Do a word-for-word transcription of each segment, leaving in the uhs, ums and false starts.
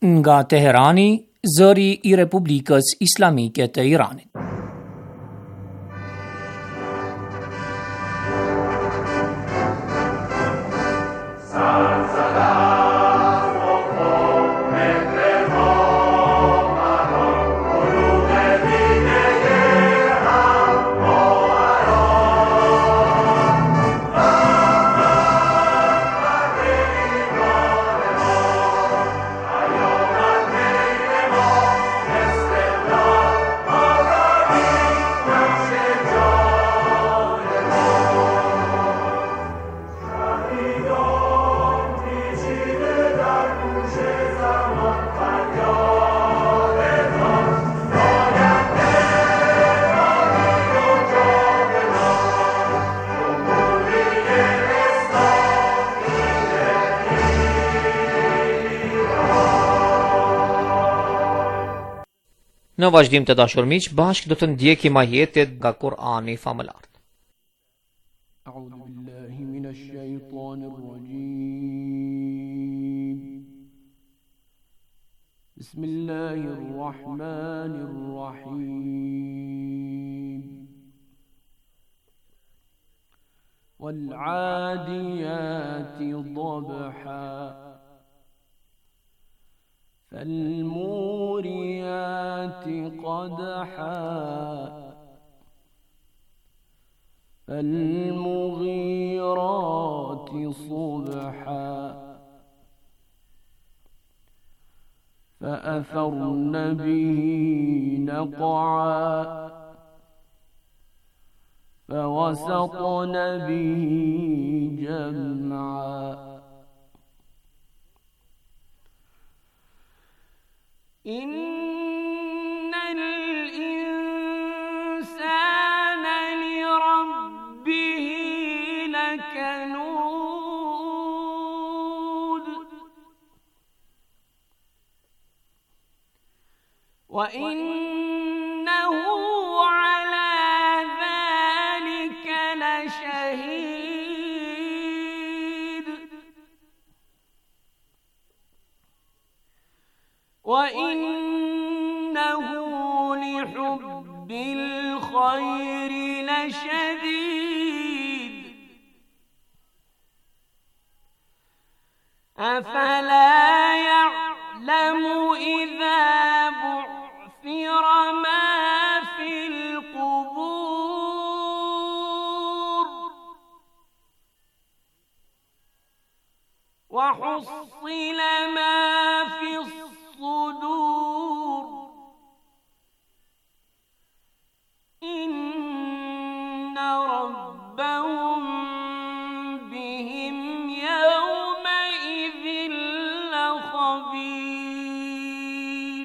Nga Teherani, zëri I Republikës Islamike të Iranit. Në vazhdim të dashur miq, bashkë do të ndjekim ajetet nga Kur'ani famëlar. A'udhu billahi minash shaitanir rajim. Bismillahir rahmanir rahim. Wal 'adiyati dhabha. فالموريات قدحا فالمغيرات صبحا فأثرن به نقعا فوسطن به جمعا إن الإنسان لربه لكنود وإنه على ذلك لشهيد وإنه لحب الخير لشديد أفلا يعلم إذا بعثر ما في القبور وحصل ما في الصدور إن ربهم بهم يومئذ لخبير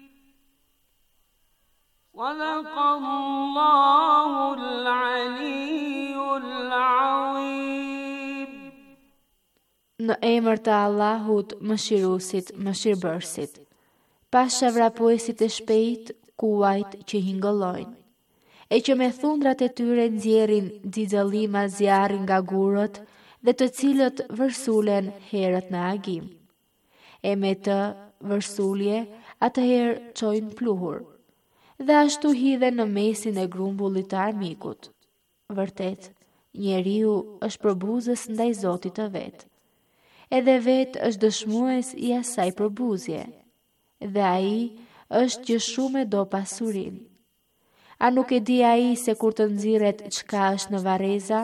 صدق الله العلي العظيم. Në emër të Allahut, Mëshiruesit, Mëshirbërësit. Pasha vrapuesit e shpejt, kuajt që hingëllojnë, e që me thundrat e tyre nxjerrin xixëllima zjarri nga gurët dhe të cilët vërsulen herët në agim. E me të vërsulje atëherë çojnë pluhur, dhe ashtu hidhen në mesin e grumbullit të armikut. Vërtet, njeriu është përbuzës ndaj Zotit të vet, edhe vet është dëshmues i asaj përbuzje, dhe ai është që shumë e do pasurin. A nuk e di ai se kur të nxirret çka është në varreza?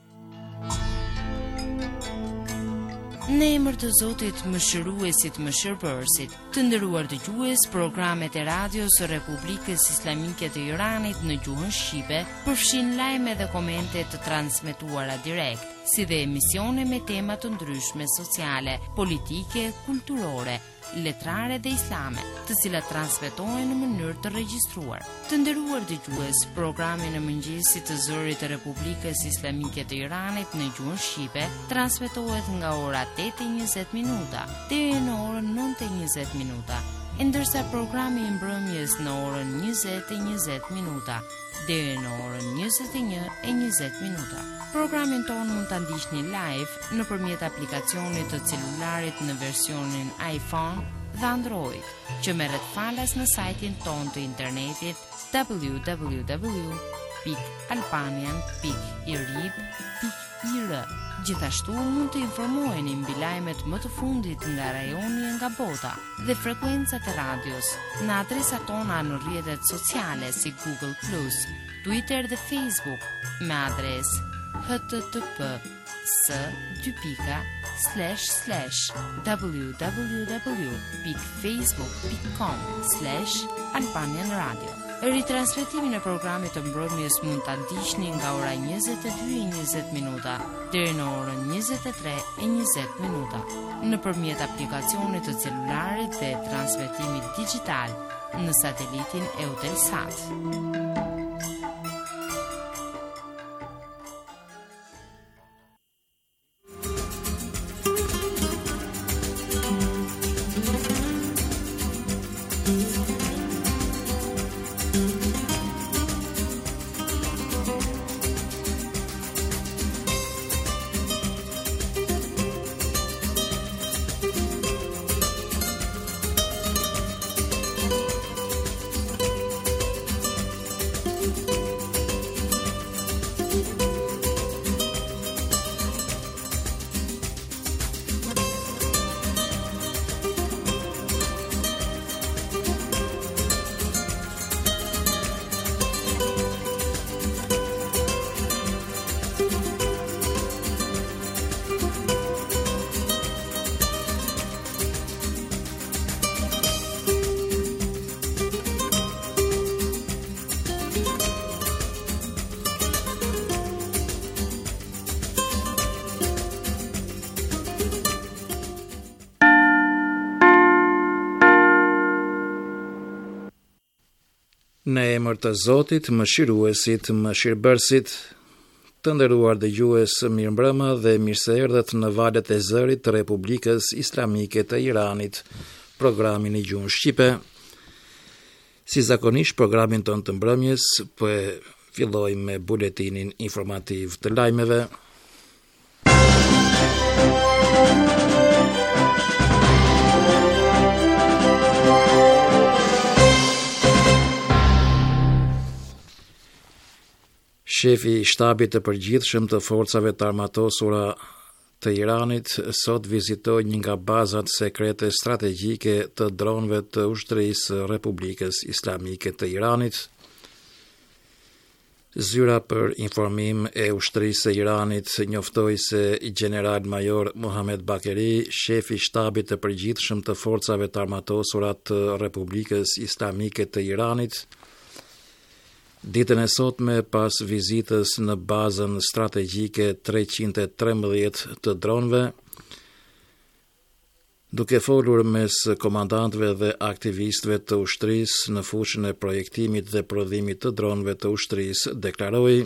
Në emër të Zotit, Mëshiruesit, Mëshirbërësit, të nderuar dëgjues, programet e radios së Republikës Islamike të Iranit në gjuhën shqipe përfshin lajme dhe komente të transmetuara direkt, si dhe emisione me tema të ndryshme sociale, politike, kulturore, letrare dhe islame, të cilat transmetohen në mënyrë të regjistruar. Të nderuar dëgjues, programi në mëngjesit të zërit të Republikës Islamike të Iranit në gjuhën shqipe transmetohet nga ora tetë e njëzet minuta deri në orën nëntë e njëzet minuta, e ndërsa programi i mbrëmjes në orën njëzet e njëzet minuta deri në orën njëzet e një e njëzet minuta. Programin tonë mund ta ndiqni live nëpërmjet aplikacionit të celularit në versionin iPhone dhe Android, që merret falas në sajtin tonë të internetit w w w pikë albanian pikë i r i b pikë i r. Gjithashtu mund të informoheni mbi lajmet më të fundit nga rajoni e nga bota dhe frekuencat e radios në adresat tona në rrjetet sociale si Google plus, Twitter dhe Facebook me adres h t t p s dy pika slash slash w w w pikë facebook pikë com slash albanian radio. Ritransmetimin e programit të mbrëmjes mund ta ndiqni nga ora njëzet e dy e njëzet minuta deri në orën njëzet e tre e njëzet minuta nëpërmjet aplikacionit të celularit dhe transmetimit digjital në satelitin Eutelsat. Në emër të Zotit, mëshiruesit, mëshirbërësit, të nderuar dëgjues, mirëmbrëma dhe mirëseerdhët në valët e zërit të Republikës Islamike të Iranit, programin e gjuhës shqipe. Si zakonisht, programin tonë të mbrëmjes, po e fillojmë me buletinin informativ të lajmeve. Shefi i shtabit të përgjithshëm të forcave të armatosura të Iranit sot vizitoi një nga bazat sekrete strategjike të dronëve të ushtrisë së Republikës Islamike të Iranit. Zyra për informim e ushtrisë së Iranit njoftoi se General Major Mohammed Bakeri, shefi i shtabit të përgjithshëm të forcave të armatosura të Republikës Islamike të Iranit, ditën e sotme pas vizitës në bazën strategjike treqind e trembëdhjetë të dronëve, duke folur mes komandantëve dhe aktivistëve të ushtrisë në fushën e projektimit dhe prodhimit të dronëve të ushtrisë, deklaroi: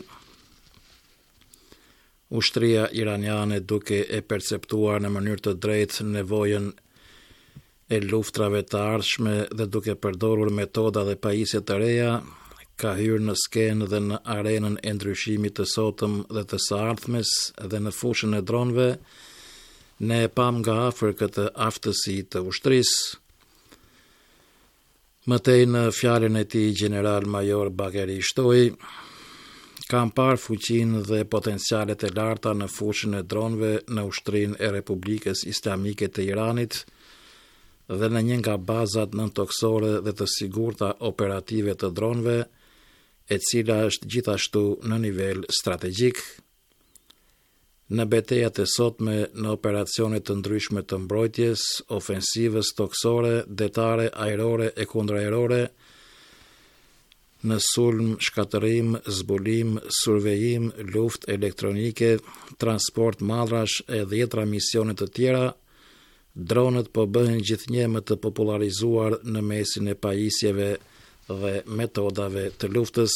Ushtria iraniane, duke e perceptuar në mënyrë të drejtë nevojën e luftrave të ardhshme dhe duke përdorur metoda dhe pajisje të reja, ka hyrë në skenë dhe në arenën e ndryshimit të sotëm dhe të së ardhmes dhe në fushën e dronëve, ne e pam nga afër këtë aftësi të ushtrisë. Mëtej në fjalën e tij, General Major Bakeri shtoi: Kam parë fuqinë dhe potencialet e larta në fushën e dronëve në ushtrinë e Republikës Islamike të Iranit dhe në një nga bazat nëntoksore dhe të sigurta operative të dronëve, e cila është gjithashtu në nivel strategjik. Në betejat e sotme, në operacionet të ndryshme të mbrojtjes, ofensivës toksore, detare, ajrore e kundërajrore, në sulm, shkatërim, zbulim, survejim, luftë elektronike, transport mallrash e dhjetra misione të tjera, dronët po bëhen gjithnjë më të popularizuar në mesin e pajisjeve dhe metodave të luftës.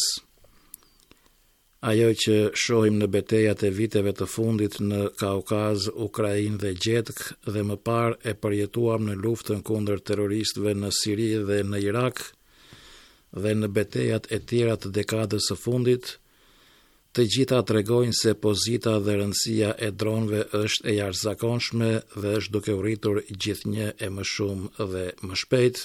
Ajo që shohim në betejat e viteve të fundit në Kaukaz, Ukrainë dhe Gjetk dhe më parë e përjetuam në luftën kundër terroristëve në Siri dhe në Irak dhe në betejat e tjera të dekadës së fundit, Të gjitha tregojnë se pozita dhe rëndësia e dronëve është e jashtëzakonshme dhe është duke u rritur gjithnjë e më shumë dhe më shpejt.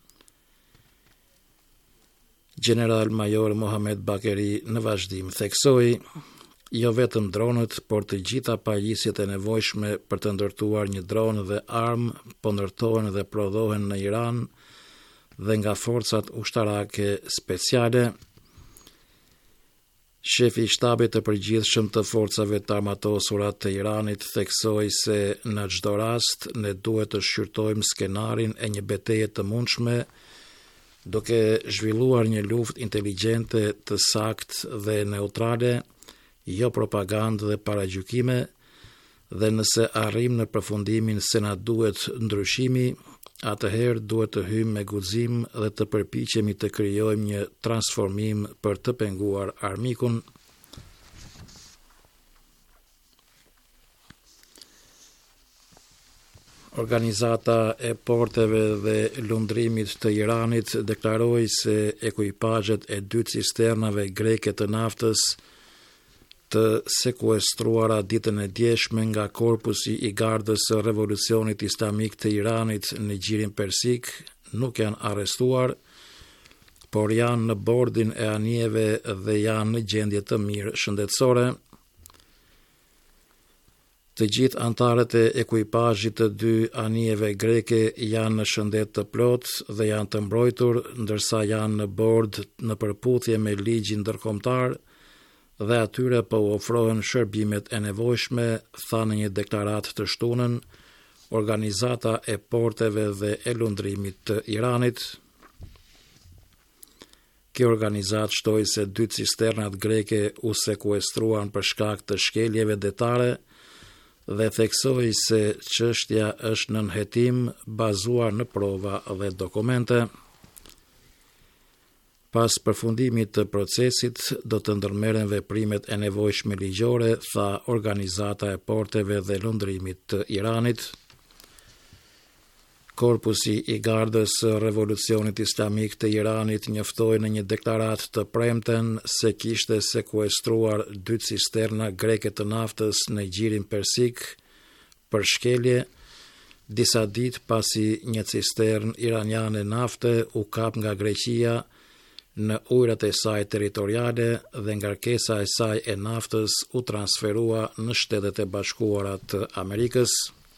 General Major Mohamed Bakeri në vazhdim theksoi, jo vetëm dronët, por të gjitha pajisjet e nevojshme për të ndërtuar një dron dhe armë po ndërtohen dhe prodhohen në Iran dhe nga forcat ushtarake speciale. Shefi i shtabit të përgjithshëm të forcave të armatosura të Iranit theksoi se në çdo rast ne duhet të shqyrtojmë skenarin e një betejë të mundshme, duke zhvilluar një luftë inteligjente të saktë dhe neutrale, jo propagandë dhe paragjykime, dhe nëse arrim në përfundimin se na duhet ndryshimi, atëherë duhet të hyjmë me guxim dhe të përpiqemi të krijojmë një transformim për të penguar armikun. Organizata e porteve dhe lundrimit të Iranit deklaroi se ekuipazhet e dy cisternave greke të naftës të sekuestruara ditën e djeshme nga korpusi i gardës së revolucionit islamik të Iranit në gjirin persik nuk janë arrestuar, por janë në bordin e anijeve dhe janë në gjendje të mirë shëndetësore. Të gjithë antarët e ekuipazhit të dy anijeve greke janë në shëndet të plotë dhe janë të mbrojtur, ndërsa janë në bord në përputhje me ligjin ndërkombëtar dhe atyre po ofrohen shërbimet e nevojshme, tha në një deklaratë të shtunën Organizata e porteve dhe e lundrimit të Iranit. Kjo organizatë shtoi se dy cisternat greke u sekuestruan për shkak të shkeljeve detare dhe theksoi se çështja është nën hetim bazuar në prova dhe dokumente. Pas përfundimit të procesit, do të ndërmerren veprimet e nevojshme ligjore, tha Organizata e porteve dhe lundrimit të Iranit. Korpusi i gardës së revolucionit islamik të Iranit njoftoi në një deklaratë të premten se kishte sekuestruar dy cisterna greke të naftës në gjirin persik për shkelje, disa ditë pasi një cistern iraniane nafte u kap nga Greqia në ujrat e saj territoriale dhe ngarkesa e saj e naftës u transferua në Shtetet e Bashkuara të Amerikës.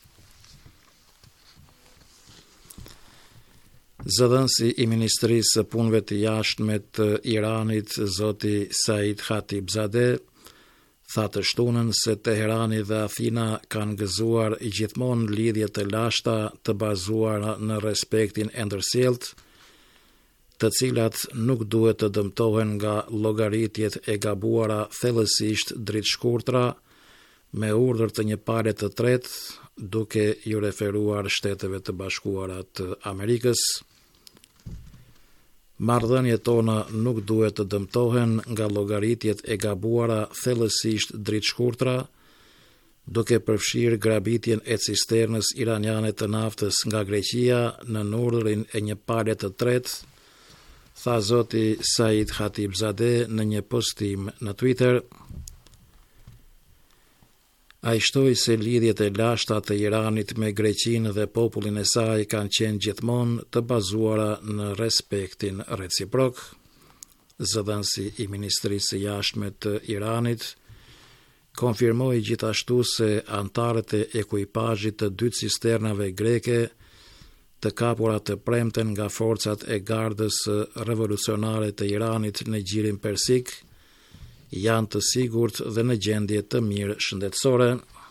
Zëdhënësi i Ministrisë së Punëve të Jashtme të Iranit, zoti Said Khatibzadeh, tha të shtunën se Teherani dhe Athina kanë gëzuar gjithmonë lidhje të lashta të bazuara në respektin e ndërsjellët, të cilat nuk duhet të dëmtohen nga llogaritjet e gabuara thellësisht dritë shkurtra me urdhër të një pale të tretë, duke ju referuar Shteteve të Bashkuara të Amerikës. Marrëdhëniet tona nuk duhet të dëmtohen nga llogaritjet e gabuara thellësisht dritë shkurtra, duke përfshirë grabitjen e cisternës iraniane të naftës nga Greqia në urdhrin e një pale të tretë, tha zoti Said Khatibzadeh në një postim në Twitter. Ai shtoi se lidhjet e lashta të Iranit me Greqinë dhe popullin e saj kanë qenë gjithmonë të bazuara në respektin reciprok. Zëdhënësi i Ministrisë së Jashtme të Iranit konfirmoi gjithashtu se antarët e ekuipazhit të dy cisternave greke të kapura të premten nga forcat e gardës revolucionare të Iranit në gjirin persik janë të sigurt dhe në gjendje të mirë shëndetësore.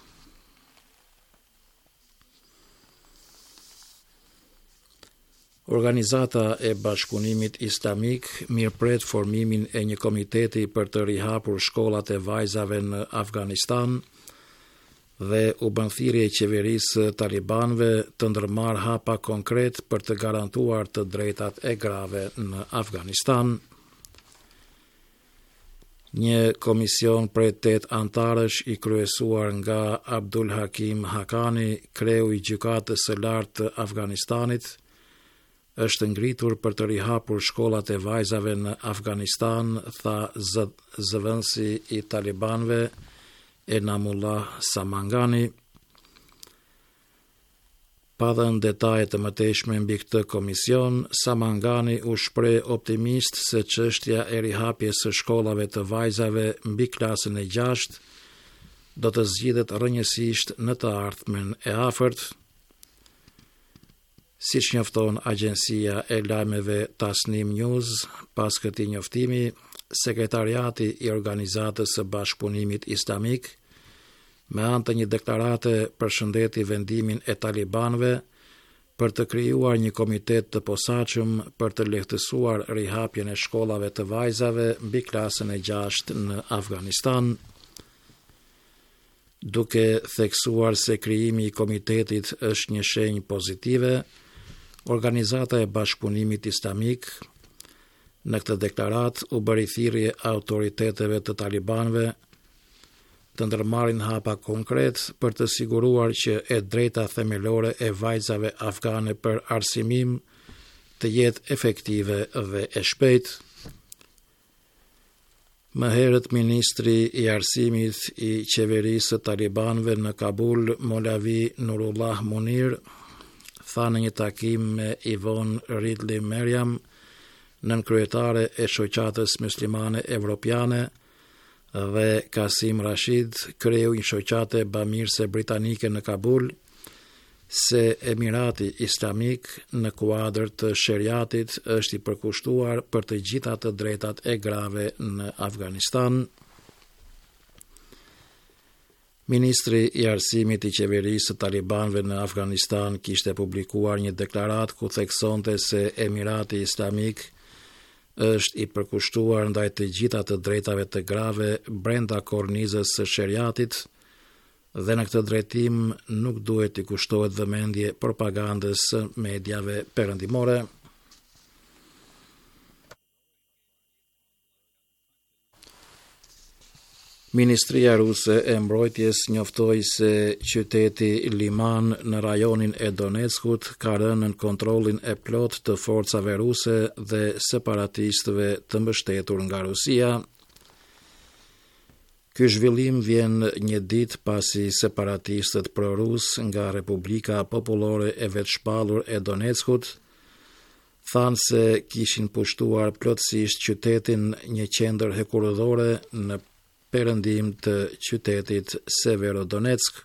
Organizata e Bashkëpunimit Islamik mirëpret formimin e një komiteti për të rihapur shkollat e vajzave në Afganistan dhe u bën thirrje qeverisë talibanëve të ndërmarrë hapa konkret për të garantuar të drejtat e grave në Afganistan. Një komision prej tetë antarësh i kryesuar nga Abdul Hakim Hakani, kreu i gjykatës së lartë të Afganistanit, është ngritur për të rihapur shkollat e vajzave në Afganistan, tha zë, zëvendësi i talibanëve Enamullah Samangani. Pa dhënë detaje të mëtejshme mbi këtë komision, Samangani u shpreh optimist se çështja e rihapjes së shkollave të vajzave mbi klasën e gjashtë do të zgjidhet rrënjësisht në të ardhmen e afërt. Siç njofton agjencia e lajmeve Tasnim News, pas këtij njoftimi, sekretariati i Organizatës së Bashkëpunimit Islamik me anë të një deklarate përshëndeti vendimin e talibanëve për të krijuar një komitet të posaçëm për të lehtësuar rihapjen e shkollave të vajzave mbi klasën e gjashtë në Afganistan, duke theksuar se krijimi i komitetit është një shenjë pozitive. Organizata e Bashkëpunimit Islamik në këtë deklaratë u bëri thirrje autoriteteve të talibanëve të ndërmarrin hapa konkret për të siguruar që e drejta themelore e vajzave afgane për arsimim të jetë efektive dhe e shpejtë. Më herët ministri i arsimit i qeverisë të talibanëve në Kabul, Molavi Nurullah Munir, tha në një takim me Ivon Ridley Merjam, nënkryetare e shoqatës muslimane evropiane, dhe Kasim Rashid, kreu një shoqate bamirëse britanike në Kabul, se Emirati Islamik në kuadër të sheriatit është i përkushtuar për të gjitha të drejtat e grave në Afganistan. Ministri i arsimit i qeverisë së talibanëve në Afganistan kishte publikuar një deklaratë ku theksonte se Emirati Islamik është i përkushtuar ndaj të gjitha të drejtave të grave brenda kornizës së sheriatit dhe në këtë drejtim nuk duhet i kushtohet vëmendje propagandës së mediave perëndimore. Ministria ruse e mbrojtjes njoftoi se qyteti Liman në rajonin e Donetskut ka rënë në kontrollin e plot të forcave ruse dhe separatistëve të mbështetur nga Rusia. Ky zhvillim vjen një ditë pasi separatistët pro-rus nga Republika Popullore e Vetshpallur e Donetskut thanë se kishin pushtuar plotësisht qytetin, një qendër hekurudhore në perëndim të qytetit Severodonetsk.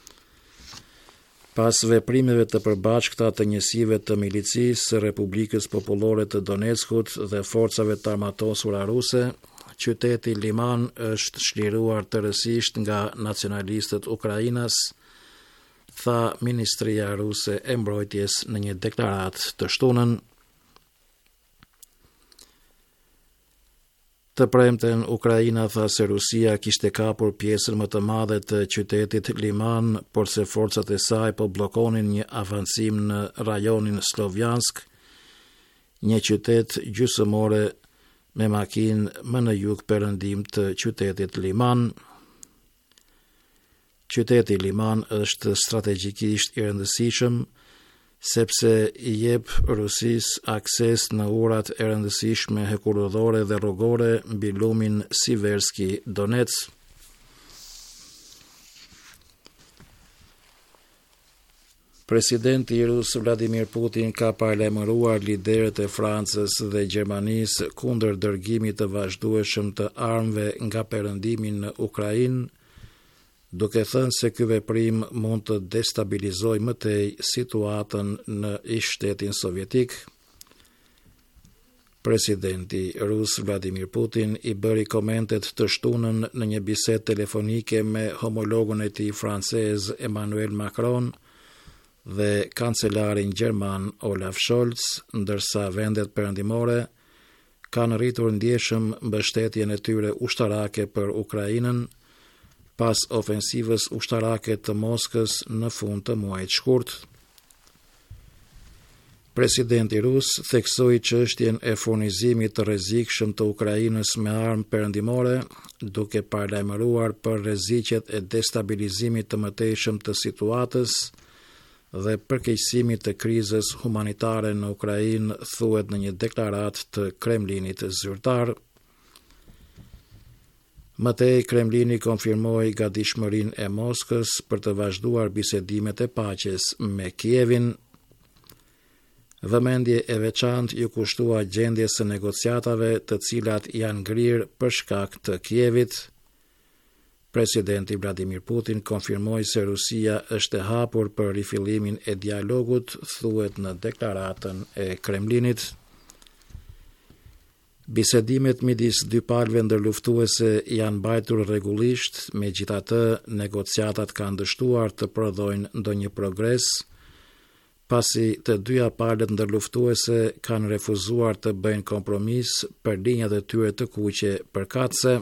Pas veprimeve të përbashkëta të njësive të milicisë së Republikës Popullore të Donetskut dhe forcave të armatosura ruse, qyteti Liman është shliruar tërësisht nga nacionalistët Ukrainas, tha Ministria Ruse e Mbrojtjes në një deklaratë të shtunën. Të premten, Ukraina tha se Rusia kishte kapur pjesën më të madhe të qytetit Liman, por se forcat e saj po bllokonin një avancim në rajonin Slovjansk, një qytet gjysmore me makinë më në jug perëndim të qytetit Liman. Qyteti Liman është strategjikisht i rëndësishëm sepse i jep Rusisë akses në urat e rëndësishme hekurudhore dhe rrugore mbi lumin Siverski Donetsk. Presidenti rus Vladimir Putin ka paralajmëruar liderët e Francës dhe Gjermanisë kundër dërgimit të vazhdueshëm të armëve nga perëndimi në Ukrainë, duke thënë se ky veprim mund të destabilizojë më tej situatën në ish-shtetin sovjetik. Presidenti rus Vladimir Putin i bëri komentet të shtunën në një bisedë telefonike me homologun e tij francez Emmanuel Macron dhe kancelarin gjerman Olaf Scholz, ndërsa vendet perëndimore kanë rritur ndjeshëm mbështetjen e tyre ushtarake për Ukrainën pas ofensivës ushtarake të Moskës në fund të muajit shkurt. Presidenti rus theksoi çështjen e furnizimit të rrezikshëm të Ukrainës me armë perëndimore, duke paralajmëruar për rreziqet e destabilizimit të mëtejshëm të situatës dhe përkeqësimit të krizës humanitare në Ukrainë, thuhet në një deklaratë të Kremlinit zyrtar. Mëtej, Kremlini konfirmoi gatishmërinë e Moskës për të vazhduar bisedimet e paqes me Kievin. Vëmendje e veçantë ju kushtua gjendjes së negociatave, të cilat janë ngrirë për shkak të Kievit. Presidenti Vladimir Putin konfirmoi se Rusia është e hapur për rifillimin e dialogut, thuhet në deklaratën e Kremlinit. Bisedimet midis dy palëve ndërluftuese janë mbajtur rregullisht, megjithatë negociatat kanë dështuar të prodhojnë ndonjë progres, pasi të dyja palët ndërluftuese kanë refuzuar të bëjnë kompromis për linjat e tyre të kuqe përkatëse.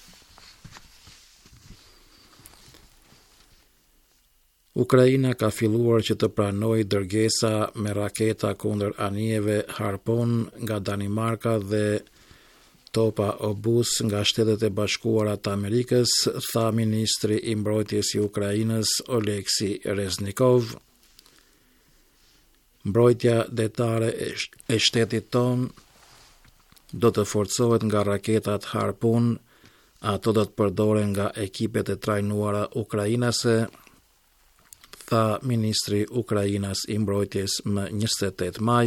Ukraina ka filluar që të pranojë dërgesa me raketa kundër anijeve Harpoon nga Danimarka dhe topa obus nga Shtetet e Bashkuara të Amerikës, tha ministri i mbrojtjes i Ukrainës Oleksi Reznikov. Mbrojtja detare e shtetit ton do të forcohet nga raketat Harpoon, ato do të përdoren nga ekipet e trajnuara ukrainase, tha ministri Ukrainas i mbrojtjes më njëzet e tetë maj.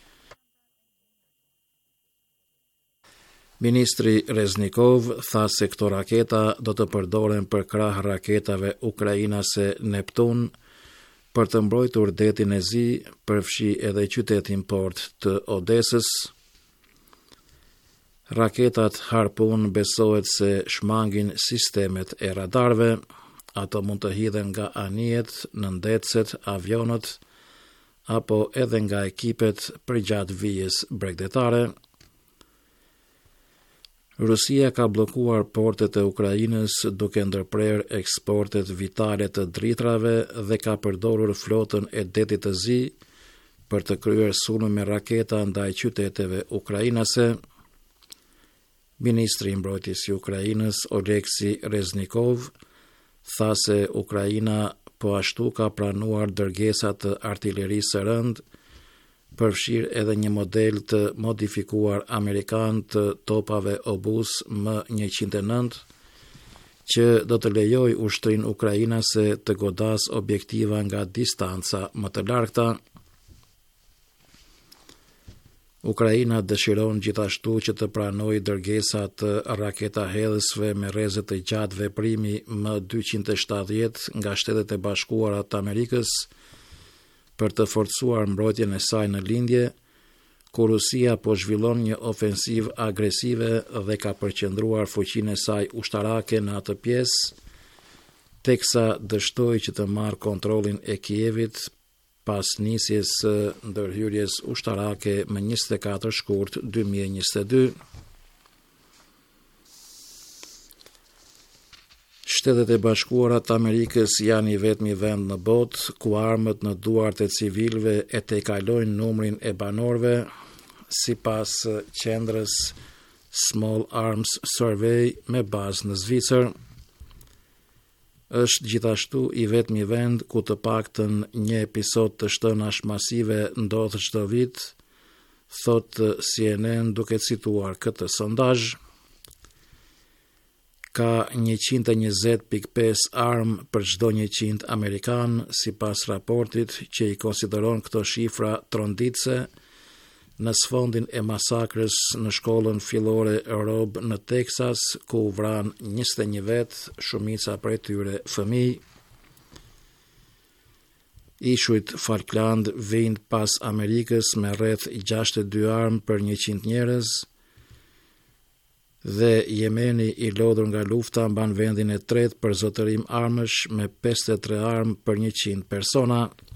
Ministri Reznikov tha se këto raketa do të përdoren për krah raketave ukrainase Neptun për të mbrojtur detin e zi, përfshi edhe qytetin port të Odesës. Raketat Harpoon besohet se shmangin sistemet e radarve, ato mund të hidhen nga anijet, nëndecet, avionët, apo edhe nga ekipet përgjatë vijës bregdetare. Rusia ka blokuar portet e Ukrainës duke ndërprer eksportet vitale të dritrave dhe ka përdorur flotën e detit të zi për të kryer sulme me raketa ndaj qyteteve ukrainase. Ministri i mbrojtjes i Ukrainës Oleksi Reznikov tha se Ukraina po ashtu ka pranuar dërgesa të artillerisë së rënd, përfshirë edhe një model të modifikuar amerikan të topave obus M njëqind e nëntë, që do të lejoj ushtrin ukrainase të godas objektiva nga distanca më të largta. Ukraina dëshiron gjithashtu që të pranojë dërgesa të raketahedhësve me rrezet të gjatë veprimi M dyqind e shtatëdhjetë nga Shtetet e Bashkuara të Amerikës për të forcuar mbrojtjen e saj në lindje, ku Rusia po zhvillon një ofensiv agresive dhe ka përqendruar fuqinë e saj ushtarake në atë pjesë, teksa dështoi që të marrë kontrollin e Kievit pas nisjes së ndërhyrjes ushtarake më njëzet e katër shkurt dy mijë e njëzet e dy. Shtetet e Bashkuara të Amerikës janë i vetmi vend në botë ku armët në duart e civilëve e tejkalojnë numrin e banorëve, sipas qendrës Small Arms Survey me bazë në Zvicër. Është gjithashtu i vetmi vend ku të paktën një episod të shtënash masive ndodh çdo vit, thot C N N duke cituar këtë sondazh. Ka njëqind e njëzet pikë pesë armë për çdo njëqind amerikan, sipas raportit që i konsideron këto shifra tronditse në sfondin e masakrës në shkollën fillore Rob në Teksas, ku u vran njëzet e një vet, shumica prej tyre fëmijë. Ishujt Falkland vijnë pas Amerikës me rreth gjashtëdhjetë e dy armë për njëqind njerëz, dhe Jemeni i lodhur nga lufta mban vendin e tretë për zotërim armësh me pesëdhjetë e tre armë për njëqind persona.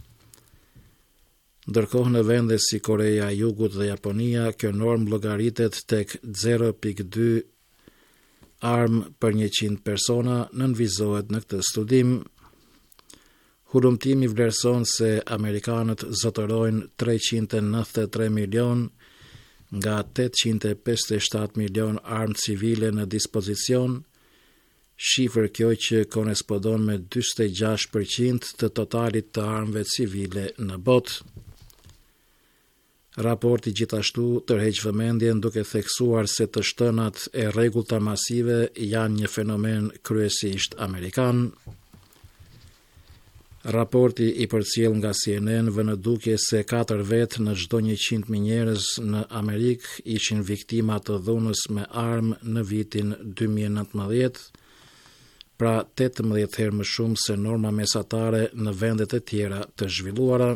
Ndërkohë në vende si Koreja e Jugut dhe Japonia, kjo normë llogaritet tek zero pikë dy armë për njëqind persona, nënvizohet në këtë studim. Hulumtimi vlerëson se amerikanët zotërojnë treqind e nëntëdhjetë e tre milion nga tetëqind e pesëdhjetë e shtatë milion armë civile në dispozicion, shifër kjo që korespondon me njëzet e gjashtë përqind të totalit të armëve civile në botë. Raporti gjithashtu tërheq vëmendjen duke theksuar se të shtënat e rregullta masive janë një fenomen kryesisht amerikan. Raporti i përcjell nga C N N vë në dukje se katër vetë në çdo njëqind mijë njerëz në Amerikë ishin viktima të dhunës me armë në vitin dy mijë e nëntëmbëdhjetë, pra tetëmbëdhjetë herë më shumë se norma mesatare në vendet e tjera të zhvilluara.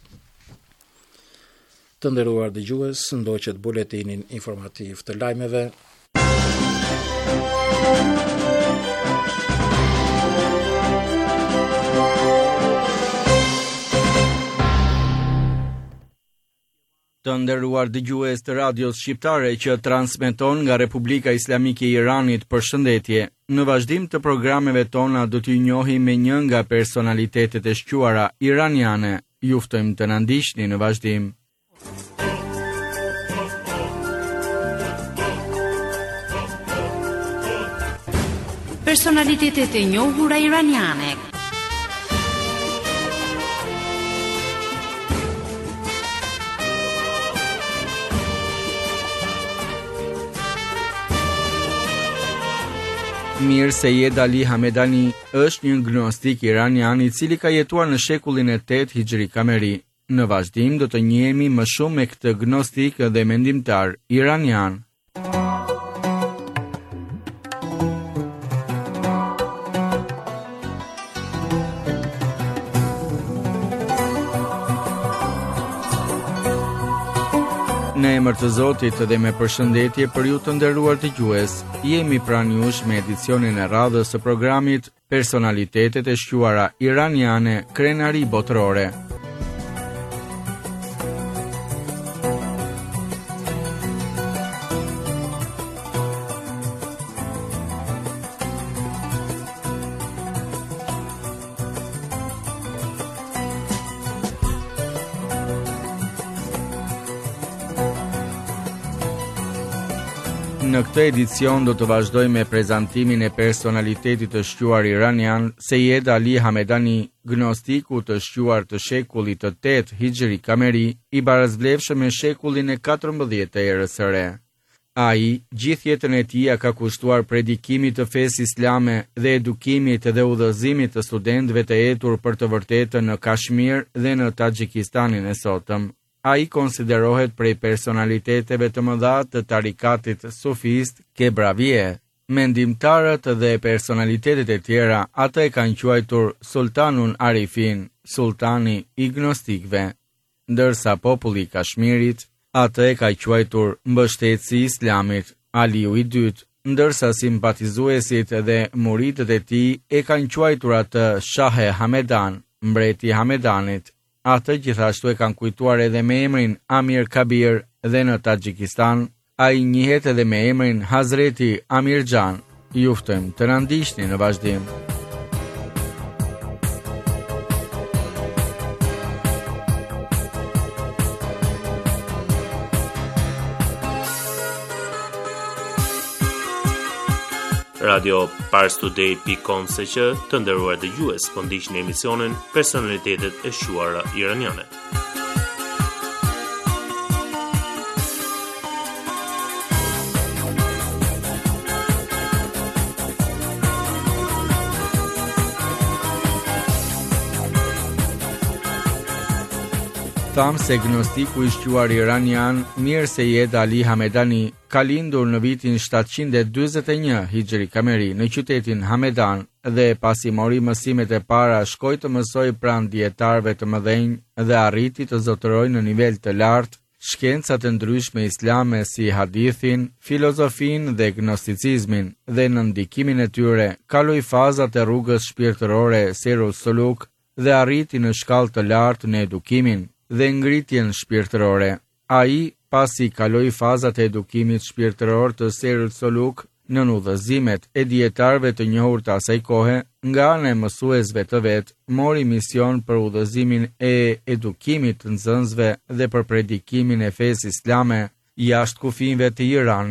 Të nderuar dëgjues, ndoqet buletinin informativ të lajmeve. Të nderuar dëgjues të radios shqiptare që transmeton nga Republika Islamike e Iranit, përshëndetje. Në vazhdim të programeve tona do t'ju njohim me një nga personalitetet e shquara iraniane. Ju ftojmë të na ndiqni në vazhdim. Personalitetet e njohura iraniane. Mir Seyed Ali Hamedani është një gnostik iranian i cili ka jetuar në shekullin e tetë Hijri Kameri. Në vazhdim do të njihemi më shumë me këtë gnostik dhe mendimtar iranian. Në emër të Zotit dhe me përshëndetje për ju të nderuar dëgjues, jemi pranë jush me edicionin e radhës së programit Personalitetet e shquara iraniane, krenari botërore. Në këtë edicion do të vazhdoj me prezantimin e personalitetit të shquar iranian Seyed Ali Hamedani, gnostiku të shquar të shekullit të tetë Hijri Kameri, i barazblefshëm me shekullin e katërmbëdhjetë të erës së re. Ai, gjithë jetën e tij ka kushtuar predikimit të fesë islame dhe edukimit dhe udhëzimit të studentëve të etur për të vërtetën në Kashmir dhe në Tajikistanin e sotëm. Ai konsiderohet prej personaliteteve të mëdha të tarikatit sufist Kebravie. Mendimtarët dhe personalitetet e tjera atë e kanë quajtur Sultanun Arifin, sultani i gnostikëve, ndërsa populli i Kashmirit atë e ka quajtur mbështetësi i Islamit, Aliu i dytë, ndërsa simpatizuesit dhe muridët e tij e kanë quajtur atë Shahe Hamedan, mbreti i Hamedanit. Atë gjithashtu e kanë kujtuar edhe me emrin Amir Kabir dhe në Tajikistan, ai njihet edhe me emrin Hazreti Amir Xhan. Ju ftojmë të na ndiqni në vazhdim. Radio parstoday dot com se që të nderuar dëgjues po ndiqni emisionin Personalitetet e shquara iraniane. Tham se gnostiku i shquar iranian Mir Seyed Ali Hamedani ka lindur në vitin shtatëqind e dyzet e një Hijri Kameri në qytetin Hamedan dhe pasi mori mësimet e para shkoi të mësoj pranë dietarëve të mëdhenj dhe arriti të zotërojë në nivel të lartë shkencat e ndryshme islame si hadithin, filozofin dhe gnosticizmin dhe në ndikimin e tyre kaloi fazat e rrugës shpirtërore Seru Suluk dhe arriti në shkallë të lartë në edukimin dhe ngritjen shpirtërore. Ai, pasi kaloi fazat e edukimit shpirtëror të Serut Soluk në udhëzimet e dietarëve të njohur të asaj kohe, nga ana e mësuesve të vet, mori mision për udhëzimin e edukimit të nxënësve dhe për predikimin e fesë islame jashtë kufive të Iranit.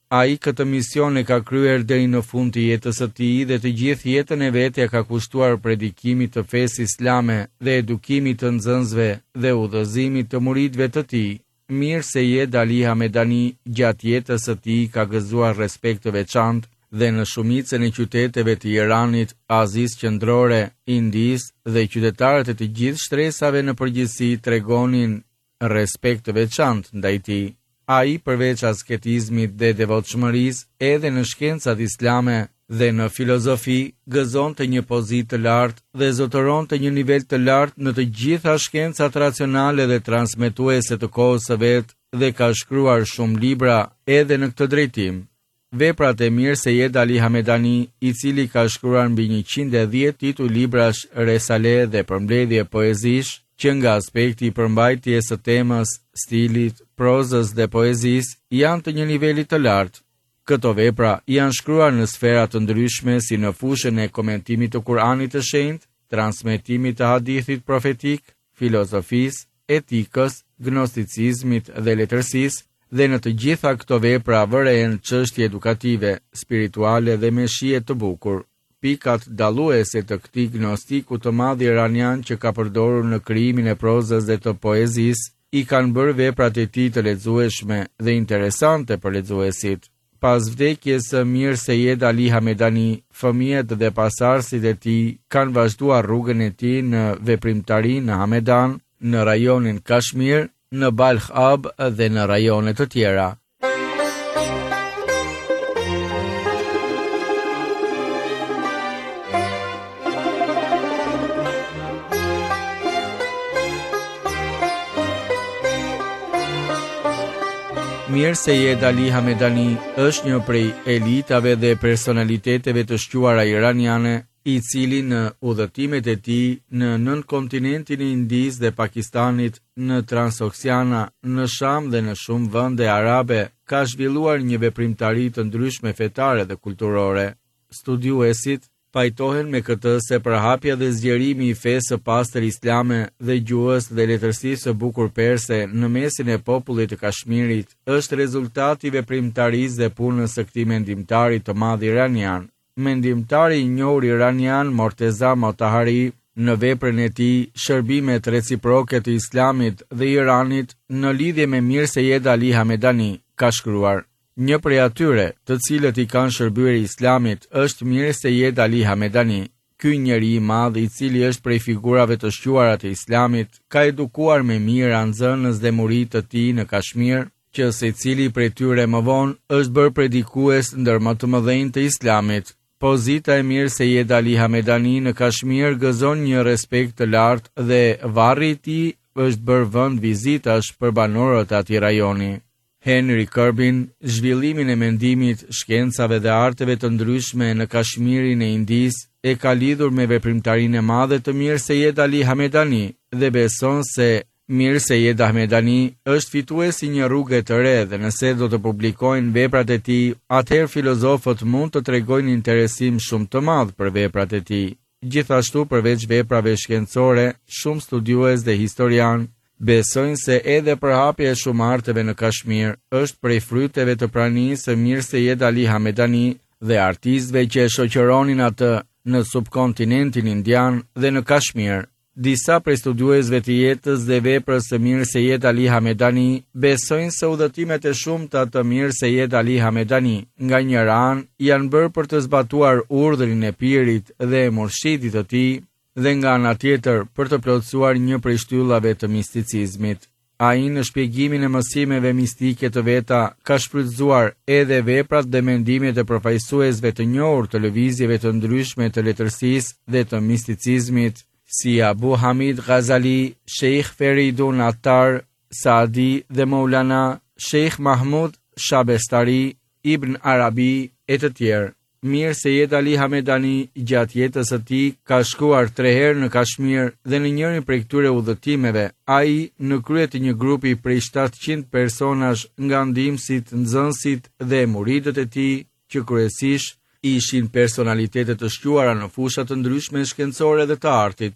Ai këtë mision e ka kryer deri në fund të jetës së tij dhe të gjithë jetën e vet ja ka kushtuar predikimit të fesë islame dhe edukimit të nxënësve dhe udhëzimit të muridëve të tij. Mir Sejed Ali Hamedani gjatë jetës së tij ka gëzuar respekt të veçantë dhe në shumicën e qyteteve të Iranit, Azisë Qendrore, Indisë dhe qytetarët e të gjithë shtresave në përgjithësi tregonin respekt të veçantë ndaj tij. Ai përveç asketizmit dhe devotshmërisë, edhe në shkencat islame dhe në filozofi gëzonte një pozitë të lartë dhe zotëronte një nivel të lartë në të gjitha shkencat racionale dhe transmetuese të kohës së vet dhe ka shkruar shumë libra edhe në këtë drejtim. Veprat e Mir Sejed Ali Hamedani, i cili ka shkruar mbi njëqind e dhjetë titull librash, resale dhe përmbledhje poezish, që nga aspekti i përmbajtjes së temës, stilit, prozës dhe poezisë janë të një niveli të lartë. Këto vepra janë shkruar në sfera të ndryshme si në fushën e komentimit të Kuranit të Shenjtë, transmetimit të hadithit profetik, filozofisë, etikës, gnosticizmit dhe letërsisë, dhe në të gjitha këto vepra vëren çështje edukative, spirituale dhe me shije të bukur. Pikat dalluese të këtij gnostiku të madh iranian që ka përdorur në krijimin e prozës dhe të poezisë i kanë bërë veprat e tij të lexueshme dhe interesante për lexuesit. Pas vdekjes së Mir Sejed Ali Hamedani, fëmijët dhe pasardhësit e tij kanë vazhduar rrugën e tij në veprimtari në Hamedan, në rajonin Kashmir, në Balkh Ab dhe në rajone të tjera. Mir Sejed Ali Hamedani është një prej elitave dhe personaliteteve të shquara iraniane, i cili në udhëtimet e tij në nën kontinentin e Indisë dhe Pakistanit, në Transoksiana, në Sham dhe në shumë vende arabe, ka zhvilluar një veprimtari të ndryshme fetare dhe kulturore. Studiuesit pajtohen me këtë se përhapja dhe zgjerimi i fesë së pastër islame dhe gjuhës dhe letërsisë së bukur perse në mesin e popullit të Kashmirit është rezultati i veprimtarisë dhe punës së këtij mendimtari të madh iranian. Mendimtari i njohur iranian Morteza Motahari në veprën e tij Shërbimet reciproke të Islamit dhe Iranit në lidhje me Mir Sejed Ali Hamedani ka shkruar: Një prej atyre, të cilët i kanë shërbyer Islamit, është Mir Sejed Ali Hamedani. Ky njeri i madh, i cili është prej figurave të shquara të Islamit, ka edukuar me mirë nxënës dhe murid të tij në Kashmir, që secili prej tyre më vonë është bërë predikues ndër më të mëdhenj të Islamit. Pozita e Mir Sejed Ali Hamedani në Kashmir gëzon një respekt të lartë dhe varri i tij është bërë vend vizitash për banorët e atij rajoni. Henry Corbin, zhvillimin e mendimit, shkencave dhe arteve të ndryshme në Kashmirin e Indisë e ka lidhur me veprimtarinë e madhe të Mir Sejed Ali Hamedani dhe beson se Mir Sejed Hamedani është fituesi një rruge të re dhe nëse do të publikojnë veprat e tij, atëherë filozofët mund të tregojnë interesim shumë të madh për veprat e tij. Gjithashtu, përveç veprave shkencore, shumë studiues dhe historian besojnë se edhe përhapja e shumë arteve në Kashmir është prej fryteve të pranisë së Mir Sejed Ali Hamedani dhe artistëve që e shoqëronin atë në subkontinentin indian dhe në Kashmir. Disa prej studiuesve të jetës dhe veprës së Mir Sejed Ali Hamedani besojnë se udhëtimet e shumta të Mir Sejed Ali Hamedani nga njëra anë janë bërë për të zbatuar urdhrin e pirit dhe e murshidit të tij, dhe nga ana tjetër për të plotësuar një prej shtyllave të misticizmit. Ai në shpjegimin e mësimeve mistike të veta ka shfrytzuar edhe veprat dhe mendimet e përfaqësuesve të njohur të lëvizjeve të ndryshme të letërsisë dhe të misticizmit, si Abu Hamid Ghazali, Sheikh Feridun Attar, Saadi dhe Maulana Sheikh Mahmud Shabestari, Ibn Arabi e të tjerë. Mir Sejed Ali Hamedani gjatë jetës së tij ka shkuar tre herë në Kashmir dhe në njërin prej këtyre udhëtimeve ai në krye të një grupi prej shtatëqind personash nga ndihmësit, nxënësit dhe muridët e tij, që kryesisht ishin personalitete të shquara në fusha të ndryshme shkencore dhe të artit.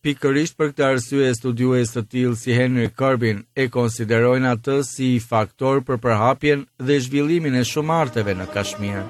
Pikërisht për këtë arsye studiues të tillë si Henry Corbin e konsiderojnë atë si faktor për përhapjen dhe zhvillimin e shumë arteve në Kashmir.